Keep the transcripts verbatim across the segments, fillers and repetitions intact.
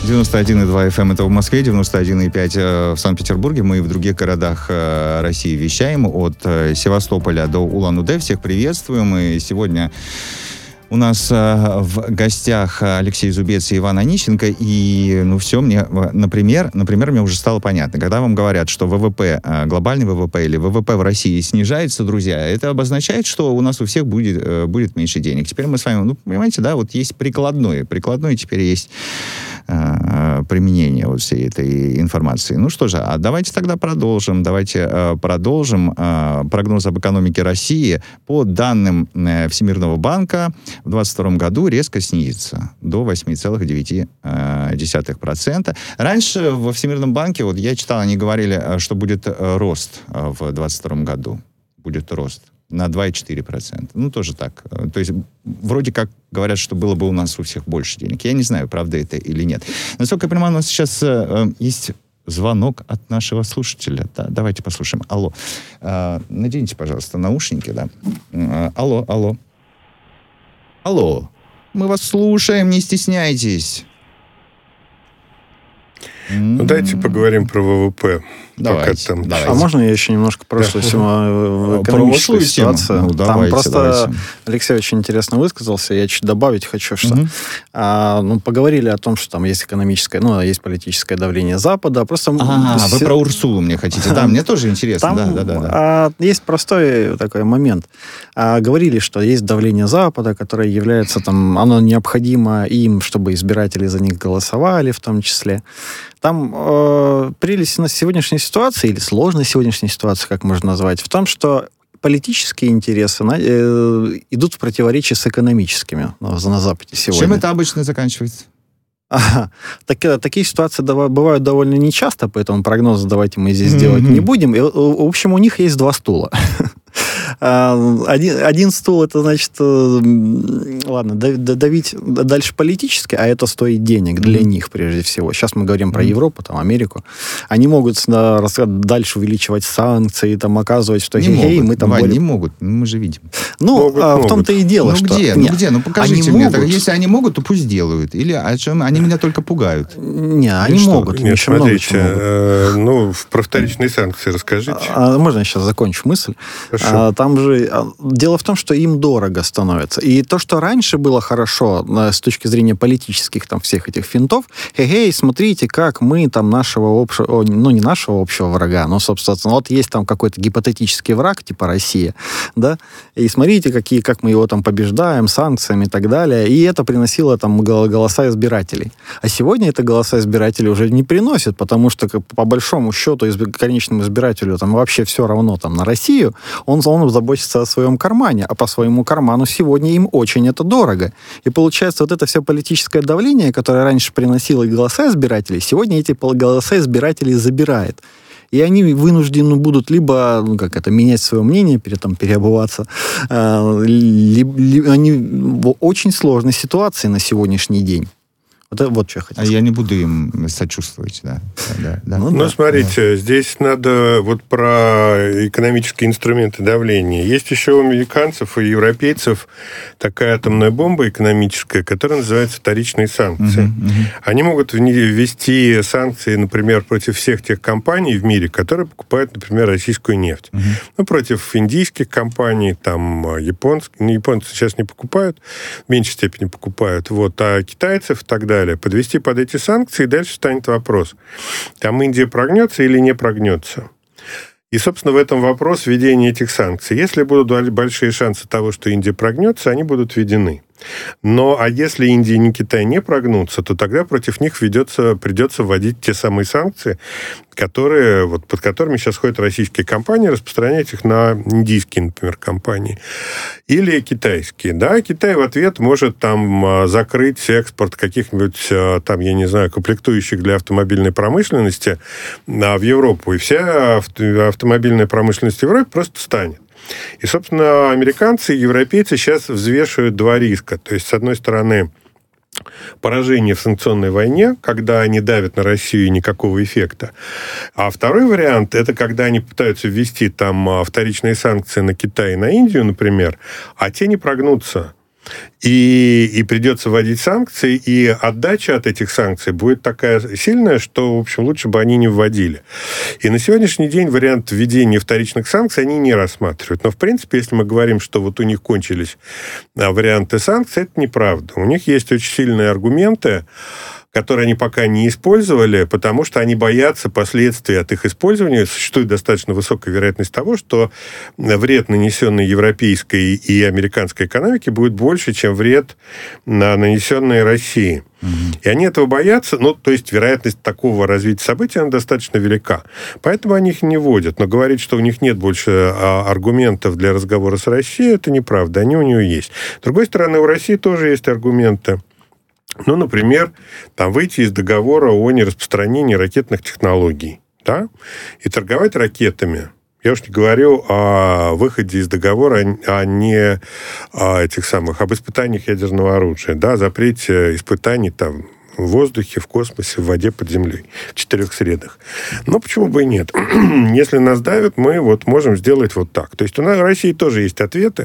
девяносто один и два эф эм это в Москве, девяносто один и пять в Санкт-Петербурге. Мы и в других городах России вещаем от Севастополя до Улан-Удэ. Всех приветствуем. И сегодня у нас в гостях Алексей Зубец и Иван Онищенко. И, ну, все, мне, например, например, мне уже стало понятно. Когда вам говорят, что ВВП, глобальный ВВП или ВВП в России снижается, друзья, это обозначает, что у нас у всех будет, будет меньше денег. Теперь мы с вами, ну, понимаете, да, вот есть прикладное. Прикладное теперь есть применение вот всей этой информации. Ну что же, а давайте тогда продолжим. Давайте э, продолжим. Э, прогноз об экономике России по данным э, Всемирного банка в двадцать втором году резко снизится до восемь целых девять десятых процента. Раньше во Всемирном банке, вот я читал, они говорили, что будет рост в двадцать втором году. Будет рост на два целых четыре десятых процента. Ну, тоже так. То есть, вроде как говорят, что было бы у нас у всех больше денег. Я не знаю, правда это или нет. Насколько я понимаю, у нас сейчас э, есть звонок от нашего слушателя. Да, давайте послушаем. Алло. Э, наденьте, пожалуйста, наушники, да. Э, алло, алло. Алло. Мы вас слушаем, не стесняйтесь. Ну, давайте поговорим про ВВП. Давайте, там... давайте. А можно я еще немножко просто да. экономическую ситуацию? Ну, там давайте, просто давайте. Алексей очень интересно высказался, я чуть добавить хочу, что угу. а, ну, поговорили о том, что там есть экономическое, ну, есть политическое давление Запада. Просто а, все... вы про Урсулу мне хотите? Да, мне тоже интересно. Там да, да, да, да. А, есть простой такой момент. А, говорили, что есть давление Запада, которое является там, оно необходимо им, чтобы избиратели за них голосовали, в том числе. Там э, прелесть на сегодняшней ситуации, или сложность сегодняшней ситуации, как можно назвать, в том, что политические интересы на, э, идут в противоречии с экономическими на, на Западе сегодня. Чем это обычно заканчивается? Ага. Так, такие ситуации бывают довольно нечасто, поэтому прогнозы давайте мы здесь mm-hmm. делать не будем. И, в общем, у них есть два стула. Один, один стул, это значит, ладно, давить дальше политически, а это стоит денег для mm-hmm. них, прежде всего. Сейчас мы говорим про mm-hmm. Европу, там, Америку. Они могут да, дальше увеличивать санкции, там, оказывать, что хей, мы там... Вань, более... не могут, мы же видим. Ну, могут, а, могут. в том-то и дело, ну, что... Где? Ну, где? Ну, покажите они мне. Могут. Так, если они могут, то пусть делают. Или о чем? Они меня только пугают. Не, они что? могут. Нет, еще смотрите, много чего могут. Э, ну, про вторичные санкции расскажите. А, можно я сейчас закончу мысль? А, там же... Дело в том, что им дорого становится. И то, что раньше было хорошо с точки зрения политических там всех этих финтов, эй, смотрите, как мы там нашего общего, ну, не нашего общего врага, но, собственно, вот есть там какой-то гипотетический враг, типа Россия, да, и смотрите, какие, как мы его там побеждаем, санкциями и так далее, и это приносило там голоса избирателей. А сегодня это голоса избирателей уже не приносит, потому что, по большому счету, конечному избирателю там вообще все равно там на Россию, он, он заботится о своем кармане, а по своему карману сегодня им очень это дорого. И получается, вот это все политическое давление, которое раньше приносило голоса избирателей, сегодня эти голоса избирателей забирает. И они вынуждены будут либо, ну, как это, менять свое мнение, перед, там, переобуваться, э, либо, либо они в очень сложной ситуации на сегодняшний день. Вот, вот что я хотел а сказать. я не буду им сочувствовать, да. да, да. Ну, ну да, смотрите, да. Здесь надо вот про экономические инструменты давления. Есть еще у американцев и европейцев такая атомная бомба экономическая, которая называется вторичные санкции. Uh-huh, uh-huh. Они могут ввести санкции, например, против всех тех компаний в мире, которые покупают, например, российскую нефть. Uh-huh. Ну, против индийских компаний, там, японских. Японцы сейчас не покупают, в меньшей степени покупают, вот, а китайцев и так далее. Подвести под эти санкции, и дальше станет вопрос, там Индия прогнется или не прогнется. И, собственно, в этом вопрос введения этих санкций. Если будут большие шансы того, что Индия прогнется, они будут введены. Но, а если Индия и Китай не прогнутся, то тогда против них ведется, придется вводить те самые санкции, которые, вот, под которыми сейчас ходят российские компании, распространять их на индийские, например, компании. Или китайские. Да, Китай в ответ может там закрыть экспорт каких-нибудь, там, я не знаю, комплектующих для автомобильной промышленности в Европу. И вся автомобильная промышленность в Европе просто станет. И, собственно, американцы и европейцы сейчас взвешивают два риска. То есть, с одной стороны, поражение в санкционной войне, когда они давят на Россию и никакого эффекта. А второй вариант – это когда они пытаются ввести там вторичные санкции на Китай и на Индию, например, а те не прогнутся. И, и придется вводить санкции, и отдача от этих санкций будет такая сильная, что, в общем, лучше бы они не вводили. И на сегодняшний день вариант введения вторичных санкций они не рассматривают. Но, в принципе, если мы говорим, что вот у них кончились варианты санкций, это неправда. У них есть очень сильные аргументы, которые они пока не использовали, потому что они боятся последствий от их использования. Существует достаточно высокая вероятность того, что вред, нанесенный европейской и американской экономике, будет больше, чем вред, нанесенный России. Mm-hmm. И они этого боятся, ну, то есть вероятность такого развития событий, она достаточно велика. Поэтому они их не вводят. Но говорить, что у них нет больше аргументов для разговора с Россией, это неправда. Они у нее есть. С другой стороны, у России тоже есть аргументы. Ну, например, там выйти из договора о нераспространении ракетных технологий, да, и торговать ракетами. Я уж не говорю о выходе из договора, а не о этих самых, об испытаниях ядерного оружия, да, запрете испытаний там в воздухе, в космосе, в воде, под землей, в четырех средах. Но почему бы и нет? Если нас давят, мы вот можем сделать вот так. То есть у нас в России тоже есть ответы,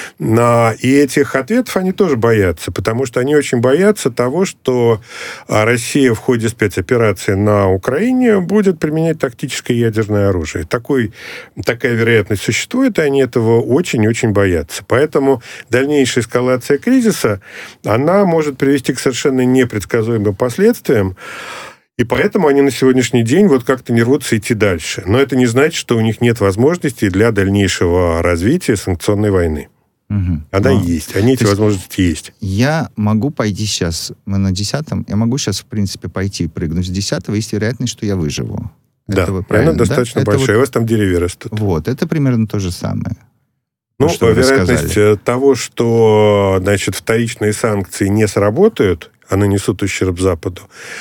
и этих ответов они тоже боятся, потому что они очень боятся того, что Россия в ходе спецоперации на Украине будет применять тактическое ядерное оружие. Такой, такая вероятность существует, и они этого очень-очень боятся. Поэтому дальнейшая эскалация кризиса, она может привести к совершенно непредсказуемым последствиям, и поэтому они на сегодняшний день вот как-то не рвутся идти дальше. Но это не значит, что у них нет возможностей для дальнейшего развития санкционной войны. Угу. Она а, есть, они эти возможности есть. Я могу пойти сейчас, мы на десятом, я могу сейчас, в принципе, пойти прыгнуть с десятого, есть вероятность, что я выживу. Да, она достаточно да? большая, вот, у вас там деревья растут. Вот, это примерно то же самое. Ну, что вероятность того, что, значит, вторичные санкции не сработают, а нанесут ущерб Западу,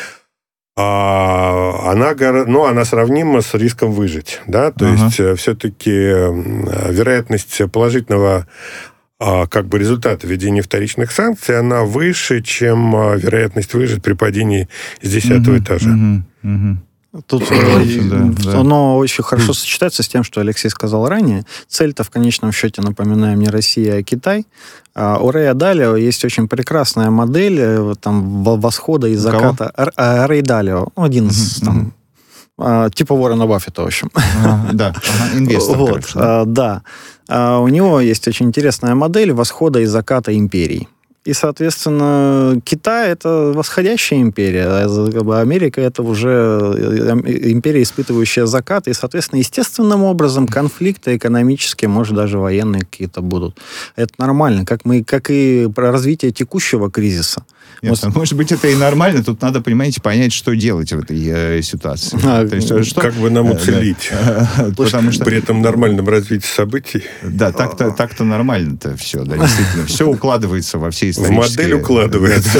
а она, ну, она сравнима с риском выжить. Да? То uh-huh. есть все-таки вероятность положительного как бы результата введения вторичных санкций, она выше, чем вероятность выжить при падении с десятого uh-huh. этажа. Uh-huh. Uh-huh. Тут да, оно да. очень хорошо сочетается с тем, что Алексей сказал ранее. Цель-то в конечном счете, напоминаем, не Россия, а Китай. А у Рэя Далио есть очень прекрасная модель там, восхода и заката. Р- Рэй Далио, один из uh-huh. там, uh-huh. типа Уоррена Баффета, в общем. Uh-huh. Да, uh-huh. инвестор. Вот, короче, да. А, да. А у него есть очень интересная модель восхода и заката империй. И, соответственно, Китай – это восходящая империя, а Америка – это уже империя, испытывающая закат, и, соответственно, естественным образом конфликты экономические, может, даже военные какие-то будут. Это нормально, как, мы, как и про развитие текущего кризиса. Нет, вот. Может быть, это и нормально, тут надо, понимаете, понять, что делать в этой э, ситуации. А, То есть, что, как бы нам уцелить, да. Потому что при этом нормальном развитии событий. Да, так-то, так-то нормально-то все, да, действительно. Все укладывается во все исторические... В модель укладывается,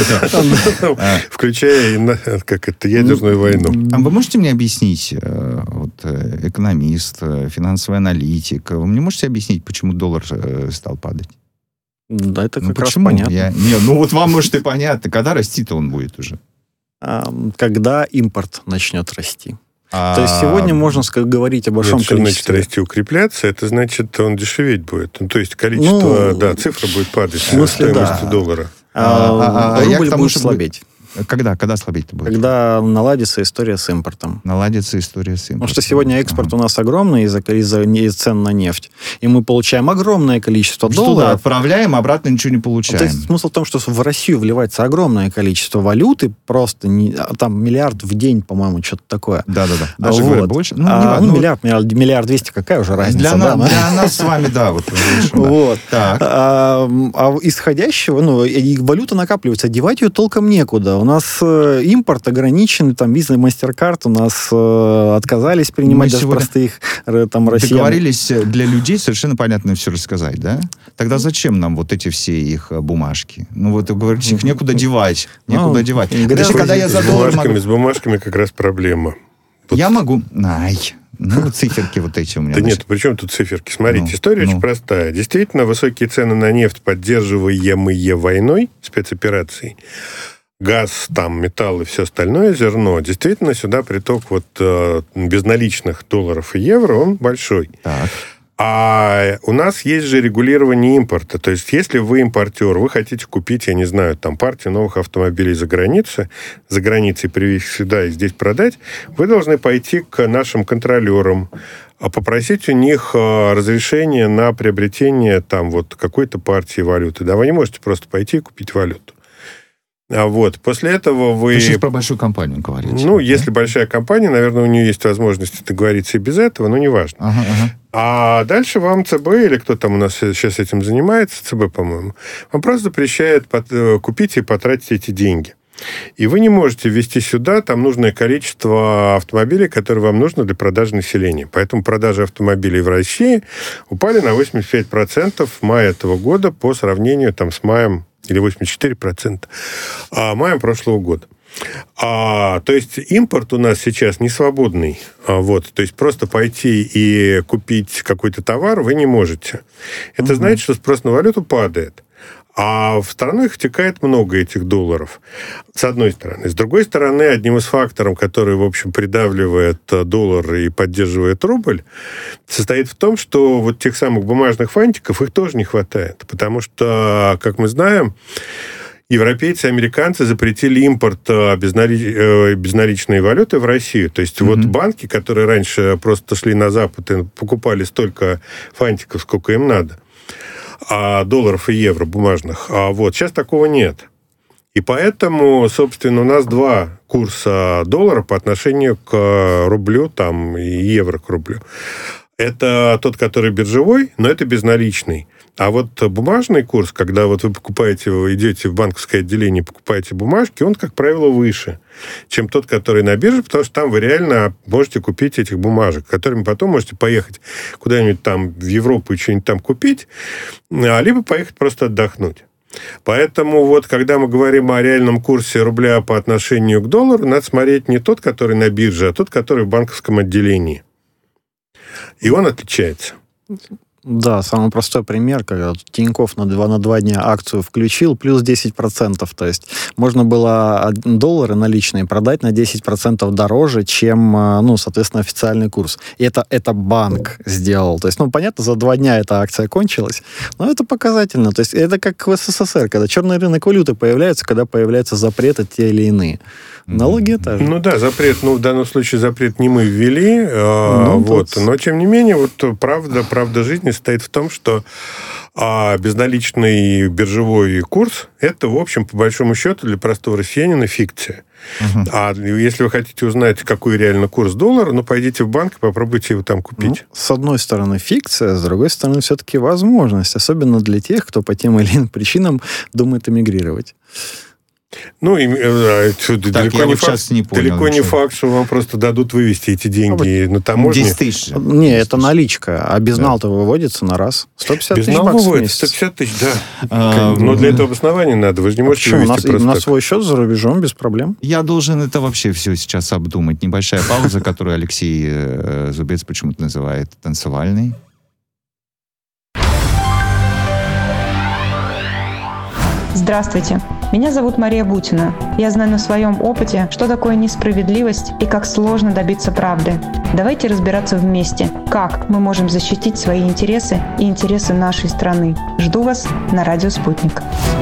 включая как это, ядерную войну. А вы можете мне объяснить, вот, экономист, финансовый аналитик, вы мне можете объяснить, почему доллар стал падать? Да, это ну, как почему? раз понятно. Я, не, ну вот вам, может, и понятно. Когда расти-то он будет уже? А, когда импорт начнет расти. А... То есть сегодня можно говорить о большом Нет, количестве... Что значит расти, укрепляться? Это значит, он дешеветь будет. Ну, то есть количество, ну, да, цифра будет падать. В смысле, стоимости да. доллара. А, а, а рубль будет слабеть. Когда? Когда слабеть-то будет? Когда наладится история с импортом. Наладится история с импортом. Потому что сегодня экспорт ага. у нас огромный из-за, из-за, из-за цен на нефть. И мы получаем огромное количество что долларов. Да, отправляем, обратно ничего не получаем. То есть смысл в том, что в Россию вливается огромное количество валюты, просто не, там миллиард в день, по-моему, что-то такое. Да-да-да. Даже вот. говорят, больше. Ну, а, ну, миллиард, миллиард, миллиард двести, какая уже разница? Для, да, на, для нас с вами, да. Вот, вот. Так. А, а исходящего, ну, и валюта накапливается, девать ее толком некуда. У нас импорт ограничен, там, Visa, MasterCard у нас э, отказались принимать мы даже простых там, россиян. Договорились для людей совершенно понятно все рассказать, да? Тогда зачем нам вот эти все их бумажки? Ну, вот, вы говорите, их некуда девать. Некуда ну, девать. Даже когда я за доллар могу... С бумажками как раз проблема. Вот. Я могу... Ай... Ну, циферки вот эти у меня. Да значит. Нет, при чем тут циферки? Смотрите, ну, история ну. очень простая. Действительно, высокие цены на нефть, поддерживаемые войной, спецоперацией, газ, там, металл и все остальное, зерно, действительно сюда приток вот э, безналичных долларов и евро, он большой. Так. А у нас есть же регулирование импорта. То есть, если вы импортер, вы хотите купить, я не знаю, там, партию новых автомобилей за границей, за границей привезти сюда и здесь продать, вы должны пойти к нашим контролерам, попросить у них разрешение на приобретение там вот какой-то партии валюты. Да, вы не можете просто пойти и купить валюту. А вот, после этого вы... Вы сейчас про большую компанию говорите. Ну, да? если большая компания, наверное, у нее есть возможность договориться и без этого, но неважно. Ага, ага. А дальше вам ЦБ, или кто там у нас сейчас этим занимается, ЦБ, по-моему, вам просто запрещает купить и потратить эти деньги. И вы не можете ввести сюда там нужное количество автомобилей, которые вам нужно для продажи населения. Поэтому продажи автомобилей в России упали на восемьдесят пять процентов в мае этого года по сравнению там, с маем, или восемьдесят четыре процента, а маем прошлого года. А, то есть импорт у нас сейчас не свободный. А, вот, то есть просто пойти и купить какой-то товар вы не можете. Это mm-hmm. значит, что спрос на валюту падает. А в страну их втекает много, этих долларов, с одной стороны. С другой стороны, одним из факторов, который, в общем, придавливает доллар и поддерживает рубль, состоит в том, что вот тех самых бумажных фантиков их тоже не хватает. Потому что, как мы знаем, европейцы и американцы запретили импорт безнали... безналичной валюты в Россию. То есть mm-hmm. вот банки, которые раньше просто шли на Запад и покупали столько фантиков, сколько им надо, а долларов и евро бумажных. А вот сейчас такого нет. И поэтому, собственно, у нас два курса доллара по отношению к рублю, там, и евро к рублю. Это тот, который биржевой, но это безналичный. А вот бумажный курс, когда вот вы покупаете, идете в банковское отделение, покупаете бумажки, он, как правило, выше, чем тот, который на бирже, потому что там вы реально можете купить этих бумажек, которыми потом можете поехать куда-нибудь там в Европу и что-нибудь там купить, либо поехать просто отдохнуть. Поэтому вот, когда мы говорим о реальном курсе рубля по отношению к доллару, надо смотреть не тот, который на бирже, а тот, который в банковском отделении. И он отличается. Да, самый простой пример, когда Тинькофф на два, на два дня акцию включил, плюс десять процентов. То есть можно было доллары наличные продать на десять процентов дороже, чем, ну, соответственно, официальный курс. И это, это банк сделал. То есть, ну, понятно, за два дня эта акция кончилась, но это показательно. То есть это как в СССР, когда черный рынок валюты появляется, когда появляются запреты те или иные. Налоги это же. Ну да, запрет, ну в данном случае запрет не мы ввели, ну, вот, тут... но тем не менее, вот правда, правда жизни состоит в том, что а, безналичный биржевой курс – это, в общем, по большому счету, для простого россиянина фикция. Uh-huh. А если вы хотите узнать, какой реально курс доллара, ну, пойдите в банк и попробуйте его там купить. Ну, с одной стороны, фикция, с другой стороны, все-таки возможность, особенно для тех, кто по тем или иным причинам думает эмигрировать. Ну, и, э, далеко, не, факт, не, понял, далеко не факт, что вам просто дадут вывести эти деньги а на таможне. десять тысяч. Не, десять это наличка, а безнал-то да. выводится на раз. сто пятьдесят тысяч баксов в месяц. сто пятьдесят тысяч, да. А, но для этого обоснования надо. Вы же не можете а вывести у нас, просто на так. свой счет за рубежом без проблем. Я должен это вообще все сейчас обдумать. Небольшая пауза, которую Алексей Зубец почему-то называет танцевальной. Здравствуйте, меня зовут Мария Бутина. Я знаю на своем опыте, что такое несправедливость и как сложно добиться правды. Давайте разбираться вместе, как мы можем защитить свои интересы и интересы нашей страны. Жду вас на радио «Спутник».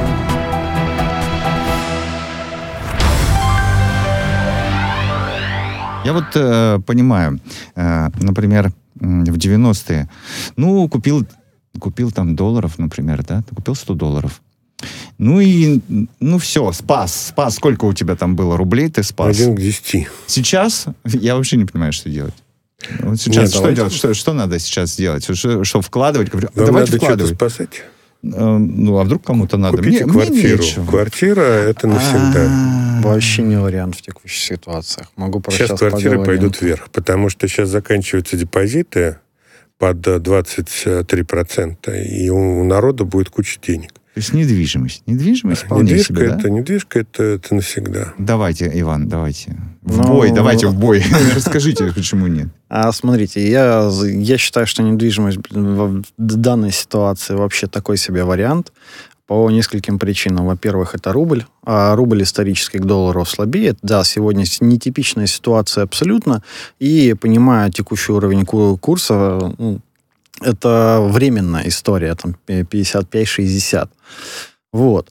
Я вот э, понимаю, э, например, в девяностые, ну, купил, купил там долларов, например, да, ты купил сто долларов. Ну и, ну все, спас, спас. Сколько у тебя там было рублей, ты спас? Один к десяти. Сейчас я вообще не понимаю, что делать. Вот сейчас Нет, что давайте... делать? Что, что надо сейчас сделать? Что, что вкладывать? Вам давайте надо вкладывать. Что-то спасать. Э, ну, а вдруг кому-то надо? Купите мне, квартиру. Мне Квартира — это навсегда. А-а-а. Вообще не вариант в текущих ситуациях. Могу про сейчас квартиры поговорим. Пойдут вверх, потому что сейчас заканчиваются депозиты под двадцать три процента, и у народа будет куча денег. То есть недвижимость. Недвижимость вполне недвижка себе, это, да? Недвижка это, это навсегда. Давайте, Иван, давайте. В ну, бой, давайте в бой. Расскажите, почему нет. А смотрите, я, я считаю, что недвижимость в данной ситуации вообще такой себе вариант. По нескольким причинам. Во-первых, это рубль. А рубль исторически к доллару слабеет. Да, сегодня нетипичная ситуация абсолютно. И, понимая текущий уровень курса, ну, это временная история, там пятьдесят пять шестьдесят. Вот.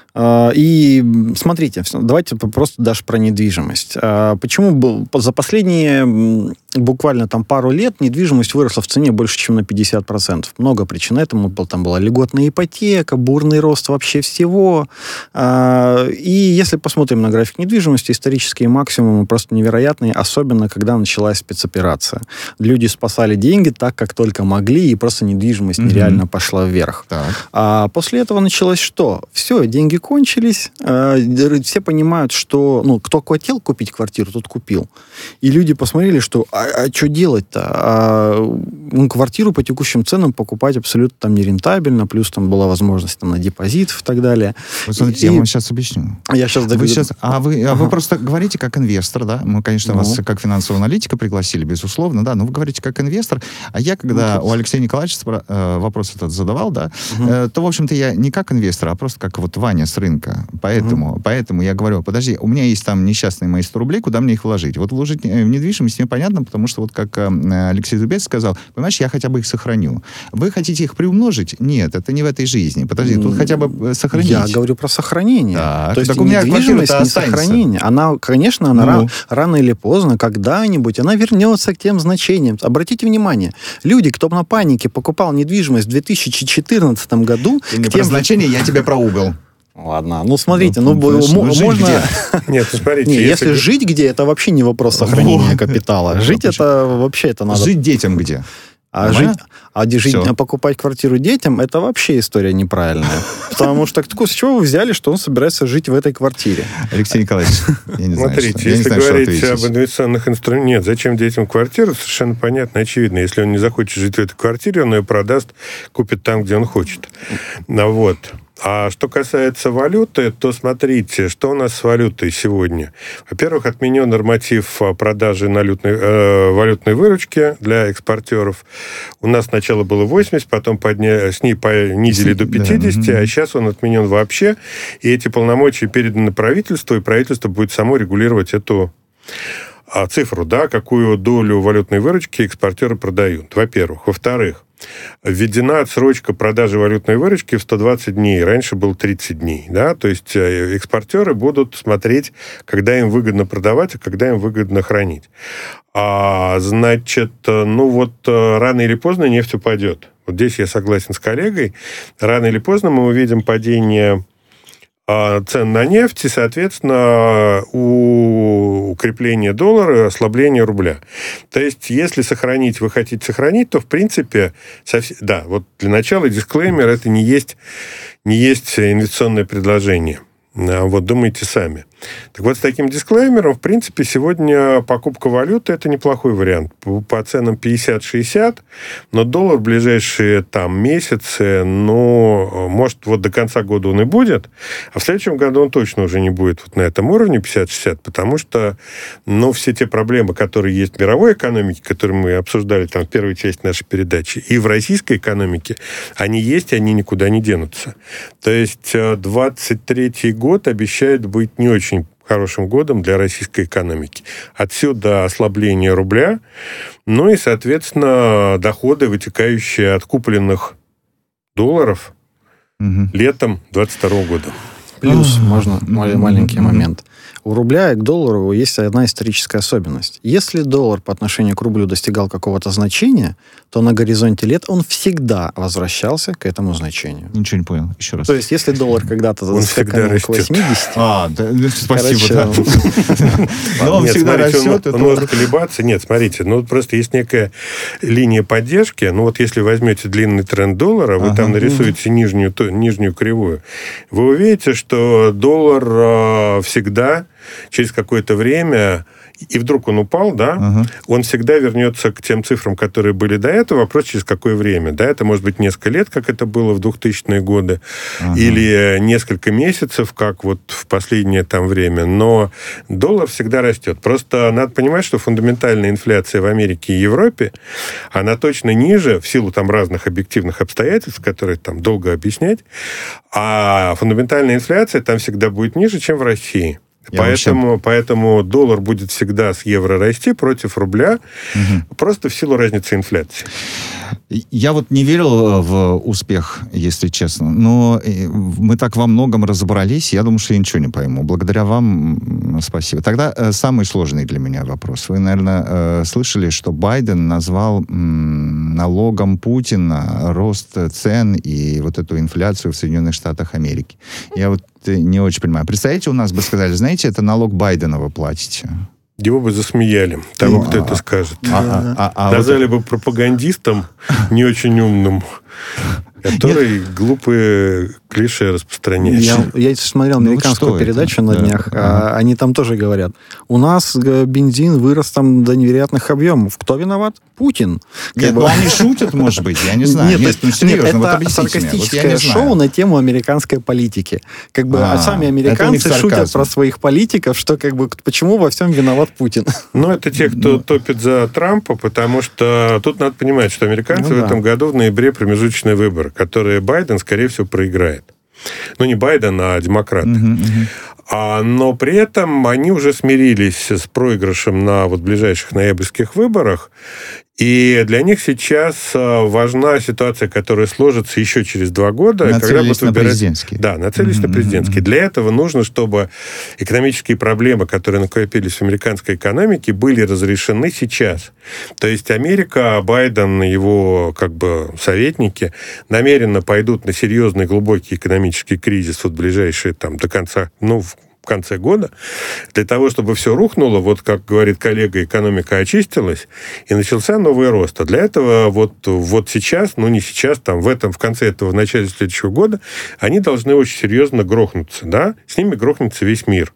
И смотрите, давайте просто даже про недвижимость. Почему за последние буквально там пару лет недвижимость выросла в цене больше, чем на пятьдесят процентов? Много причин этому. Там была льготная ипотека, бурный рост вообще всего. И если посмотрим на график недвижимости, исторические максимумы просто невероятные, особенно когда началась спецоперация. Люди спасали деньги так, как только могли, и просто недвижимость mm-hmm. нереально пошла вверх. Так. А после этого началось что? Все, деньги кончились, все понимают, что ну, кто хотел купить квартиру, тот купил. И люди посмотрели, что а, а что делать-то? А, ну, квартиру по текущим ценам покупать абсолютно там нерентабельно, плюс там была возможность там, на депозит и так далее. Вот смотрите, и, я вам сейчас объясню. Я сейчас вы сейчас, а вы, ага. а вы просто говорите как инвестор, да? Мы, конечно, ну. вас как финансового аналитика пригласили, безусловно, да, но вы говорите как инвестор, а я, когда ну, у Алексея Николаевича э, вопрос этот задавал, да, угу. э, то, в общем-то, я не как инвестор, а просто как вот Ваня с рынка. Поэтому, угу. поэтому я говорю, подожди, у меня есть там несчастные мои сто рублей, куда мне их вложить? Вот вложить в недвижимость мне понятно, потому что вот как э, Алексей Зубец сказал, понимаешь, я хотя бы их сохраню. Вы хотите их приумножить? Нет, это не в этой жизни. Подожди, тут хотя бы сохранить. Я говорю про сохранение. Так, то есть так у меня недвижимость не сохранение. Она, конечно, она ну. рано, рано или поздно, когда-нибудь, она вернется к тем значениям. Обратите внимание, люди, кто на панике покупал недвижимость в две тысячи четырнадцатом году... Ты не про значения, я тебе про угол. Ладно, ну смотрите, ну, ну, ну можно... Нет, смотрите. Не, если, если жить где, это вообще не вопрос сохранения капитала. Жить это вообще это надо... Жить детям где? А, жить, а жить, покупать квартиру детям, это вообще история неправильная. Потому что с чего вы взяли, что он собирается жить в этой квартире? Алексей Николаевич, я не знаю, Смотрите, что, если не знаю, говорить об инвестиционных инструментах, нет, зачем детям квартиру, совершенно понятно, очевидно. Если он не захочет жить в этой квартире, он ее продаст, купит там, где он хочет. Ну, вот. А что касается валюты, то смотрите, что у нас с валютой сегодня. Во-первых, отменен норматив продажи налютной, э, валютной выручки для экспортеров. У нас сначала было восемьдесят, потом подня... с ней понизили до пятьдесят, да. А сейчас он отменен вообще. И эти полномочия переданы правительству, и правительство будет само регулировать эту цифру, да, какую долю валютной выручки экспортеры продают, во-первых. Во-вторых, введена отсрочка продажи валютной выручки в сто двадцать дней. Раньше было тридцать дней. Да? То есть экспортеры будут смотреть, когда им выгодно продавать, а когда им выгодно хранить. А, значит, ну вот рано или поздно нефть упадет. Вот здесь я согласен с коллегой. Рано или поздно мы увидим падение цен на нефть и, соответственно, у укрепления доллара, ослабление рубля. То есть, если сохранить, вы хотите сохранить, то, в принципе, совсем... да, вот для начала дисклеймер, это не есть, не есть инвестиционное предложение. Вот думайте сами. Так вот, с таким дисклеймером, в принципе, сегодня покупка валюты – это неплохой вариант. По ценам пятьдесят-шестьдесят, но доллар в ближайшие там месяцы, ну, может, вот до конца года он и будет, а в следующем году он точно уже не будет вот на этом уровне пятьдесят-шестьдесят, потому что, ну, все те проблемы, которые есть в мировой экономике, которые мы обсуждали там в первой части нашей передачи, и в российской экономике, они есть, и они никуда не денутся. То есть двадцать третий год обещает быть не очень хорошим годом для российской экономики. Отсюда ослабление рубля, ну и, соответственно, доходы, вытекающие от купленных долларов угу. летом двадцать второго года. Плюс, можно маленький момент. У рубля и к доллару есть одна историческая особенность. Если доллар по отношению к рублю достигал какого-то значения, то на горизонте лет он всегда возвращался к этому значению. Ничего не понял. Еще раз. То есть, если доллар когда-то заскакал к восьмидесяти... А, да, спасибо, да. Но он всегда растет. Он может колебаться. Нет, смотрите, ну просто есть некая линия поддержки. Ну вот если возьмете длинный тренд доллара, вы там нарисуете нижнюю кривую, вы увидите, что доллар всегда через какое-то время, и вдруг он упал, да, uh-huh. он всегда вернется к тем цифрам, которые были до этого. Вопрос, через какое время. Да, это может быть несколько лет, как это было в двухтысячные годы, uh-huh. или несколько месяцев, как вот в последнее там время. Но доллар всегда растет. Просто надо понимать, что фундаментальная инфляция в Америке и Европе, она точно ниже, в силу там разных объективных обстоятельств, которые там долго объяснять, а фундаментальная инфляция там всегда будет ниже, чем в России. Поэтому, вообще... поэтому доллар будет всегда с евро расти против рубля, угу. просто в силу разницы инфляции. Я вот не верил в успех, если честно, но мы так во многом разобрались, я думаю, что я ничего не пойму. Благодаря вам спасибо. Тогда самый сложный для меня вопрос. Вы, наверное, слышали, что Байден назвал налогом Путина рост цен и вот эту инфляцию в Соединенных Штатах Америки. Я вот не очень понимаю. Представляете, у нас бы сказали, знаете, это налог Байдена вы платите. Его бы засмеяли, того, кто это скажет. Назвали бы пропагандистом не очень умным, который глупые клише распространяет. Я, я смотрел американскую ну, передачу это? на днях, да. а, они там тоже говорят, у нас бензин вырос там до невероятных объемов. Кто виноват? Путин. Нет, бы... ну они шутят, может быть, я не знаю. Нет, нет, ну, серьезно, нет, это вот саркастическое вот шоу на тему американской политики. Как бы, а, а сами американцы шутят про своих политиков, что как бы почему во всем виноват Путин. Ну, это те, кто ну. топит за Трампа, потому что тут надо понимать, что американцы ну, в да. этом году в ноябре промежуточные выборы, которые Байден, скорее всего, проиграет. Ну, не Байден, а демократы. Uh-huh, uh-huh. А, но при этом они уже смирились с проигрышем на вот ближайших ноябрьских выборах. И для них сейчас важна ситуация, которая сложится еще через два года. Нацелились когда будут выбирать... на президентские. Да, нацелились mm-hmm. на президентские. Для этого нужно, чтобы экономические проблемы, которые накопились в американской экономике, были разрешены сейчас. То есть Америка, Байден и его как бы советники намеренно пойдут на серьезный глубокий экономический кризис вот ближайшие там до конца, ну, в конце года, для того, чтобы все рухнуло, вот как говорит коллега, экономика очистилась, и начался новый рост. А для этого вот, вот сейчас, ну не сейчас, там в этом, в конце этого, в начале следующего года, они должны очень серьезно грохнуться, да? С ними грохнется весь мир.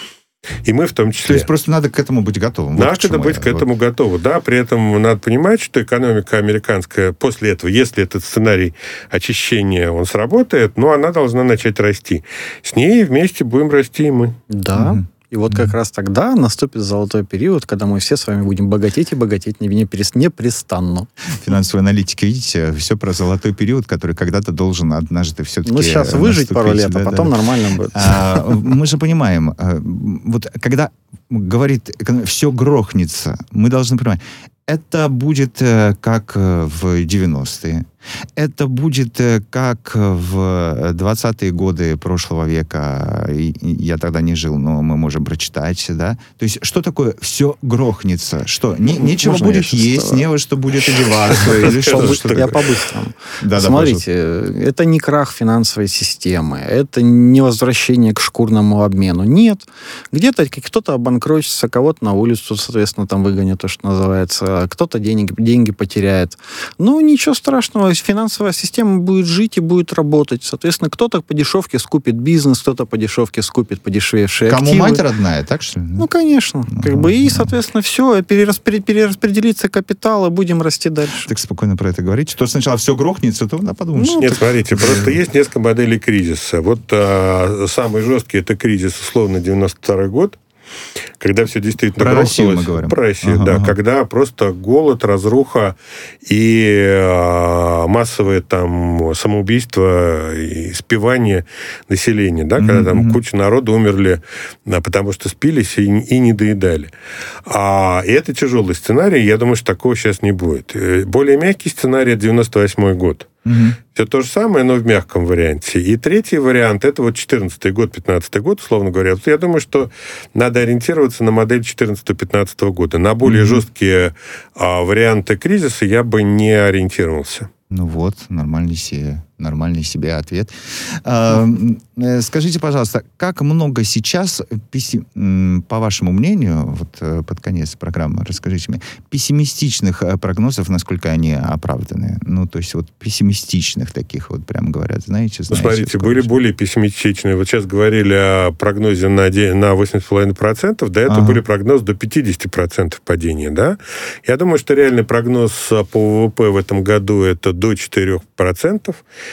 И мы в том числе. То есть просто надо к этому быть готовым. Вот надо быть я, к этому вот. готовым, да. При этом надо понимать, что экономика американская после этого, если этот сценарий очищения, он сработает, ну, она должна начать расти. С ней вместе будем расти и мы. Да. Угу. И вот как раз тогда наступит золотой период, когда мы все с вами будем богатеть и богатеть непрестанно. Финансовые аналитики, видите, все про золотой период, который когда-то должен однажды все-таки Ну, сейчас выжить пару лет, да, а потом да, нормально будет. А, мы же понимаем, вот когда говорит, все грохнется, мы должны понимать, это будет как в девяностые. Это будет как в двадцатые годы прошлого века. Я тогда не жил, но мы можем прочитать, да. То есть, что такое «все грохнется»? Что? Не, нечего Можно будет есть, не во что будет одеваться? Или что? Я по-быстрому. Смотрите, это не крах финансовой системы, это не возвращение к шкурному обмену. Нет. Где-то кто-то обанкротится, кого-то на улицу, соответственно, там выгонят, то, что называется, кто-то деньги, деньги потеряет. Ну, ничего страшного. Финансовая система будет жить и будет работать. Соответственно, кто-то по дешевке скупит бизнес, кто-то по дешевке скупит подешевевшие Кому активы. Кому мать родная, так что ли? Ну, конечно. Ну, как бы, и, соответственно, все, перераспри- перераспределится капитал, и будем расти дальше. Так спокойно про это говорите. То сначала все грохнется, то да, подумаешь. Ну, Нет, смотрите, просто есть несколько моделей кризиса. Вот а, самый жесткий – это кризис, условно, девяносто второй год, когда все действительно про грохнулось. Россию мы говорим. Про Россию, ага, да. Ага. Когда просто голод, разруха и э, массовое там самоубийство и спивание населения, да, mm-hmm. когда там куча народу умерли, да, потому что спились и, и не доедали. А, и это тяжелый сценарий, я думаю, что такого сейчас не будет. Более мягкий сценарий – это девяносто восьмой год. Угу. Все то же самое, но в мягком варианте. И третий вариант – это вот четырнадцатый год, пятнадцатый год, условно говоря. Вот я думаю, что надо ориентироваться на модель четырнадцатого-пятнадцатого года. На более угу. жесткие а, варианты кризиса я бы не ориентировался. Ну вот, нормальный себе, нормальный себе ответ. А, скажите, пожалуйста, как много сейчас, по вашему мнению, вот под конец программы, расскажите мне, пессимистичных прогнозов, насколько они оправданы? Ну, то есть вот пессимистичных таких, вот прям говорят, знаете, знаете. Ну, смотрите, были более пессимистичные. Вот сейчас говорили о прогнозе на, на восемьдесят целых пять десятых процента, до этого ага. были прогнозы до пятьдесят процентов падения, да? Я думаю, что реальный прогноз по ВВП в этом году это до четырех процентов.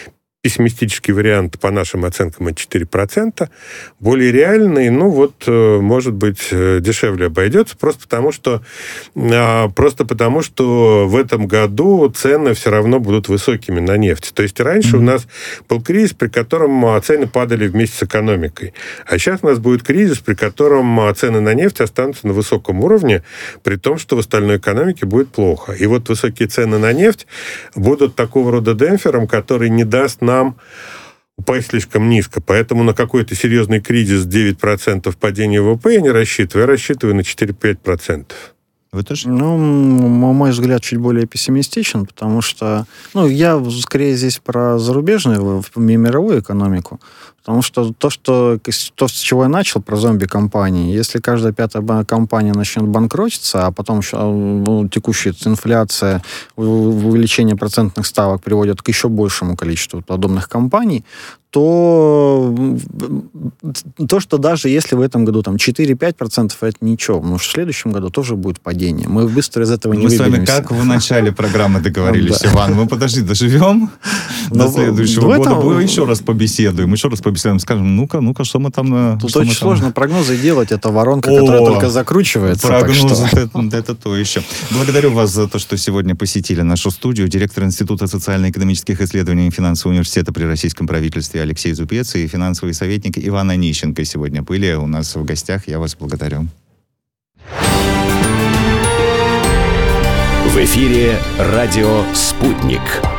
пессимистический вариант, по нашим оценкам, это четыре процента. Более реальный, ну вот, может быть, дешевле обойдется, просто потому что, просто потому, что в этом году цены все равно будут высокими на нефть. То есть раньше mm-hmm. у нас был кризис, при котором цены падали вместе с экономикой. А сейчас у нас будет кризис, при котором цены на нефть останутся на высоком уровне, при том, что в остальной экономике будет плохо. И вот высокие цены на нефть будут такого рода демпфером, который не даст нам упасть слишком низко. Поэтому на какой-то серьезный кризис девять процентов падения ВВП я не рассчитываю. Я рассчитываю на четыре-пять процентов. Вы тоже? Ну, мой взгляд чуть более пессимистичен, потому что, ну, я скорее здесь про зарубежную, мировую экономику, потому что то, что, то, с чего я начал, про зомби-компании, если каждая пятая компания начнет банкротиться, а потом еще ну, текущая инфляция, увеличение процентных ставок приводит к еще большему количеству подобных компаний, то то, что даже если в этом году там четыре-пять процентов, это ничего, потому что в следующем году тоже будет падение. Мы быстро из этого не выберемся. Мы с вами как в начале программы договорились, Иван. Мы, подожди, доживем до следующего года, мы еще раз побеседуем, еще раз побеседуем, скажем, ну-ка, ну-ка, что мы там... Тут очень сложно прогнозы делать, это воронка, которая только закручивается. Прогнозы, это то еще. Благодарю вас за то, что сегодня посетили нашу студию. Директор Института социально-экономических исследований и финансового университета при российском правительстве Алексей Зубец и финансовый советник Иван Онищенко сегодня были у нас в гостях. Я вас благодарю. В эфире радио «Спутник».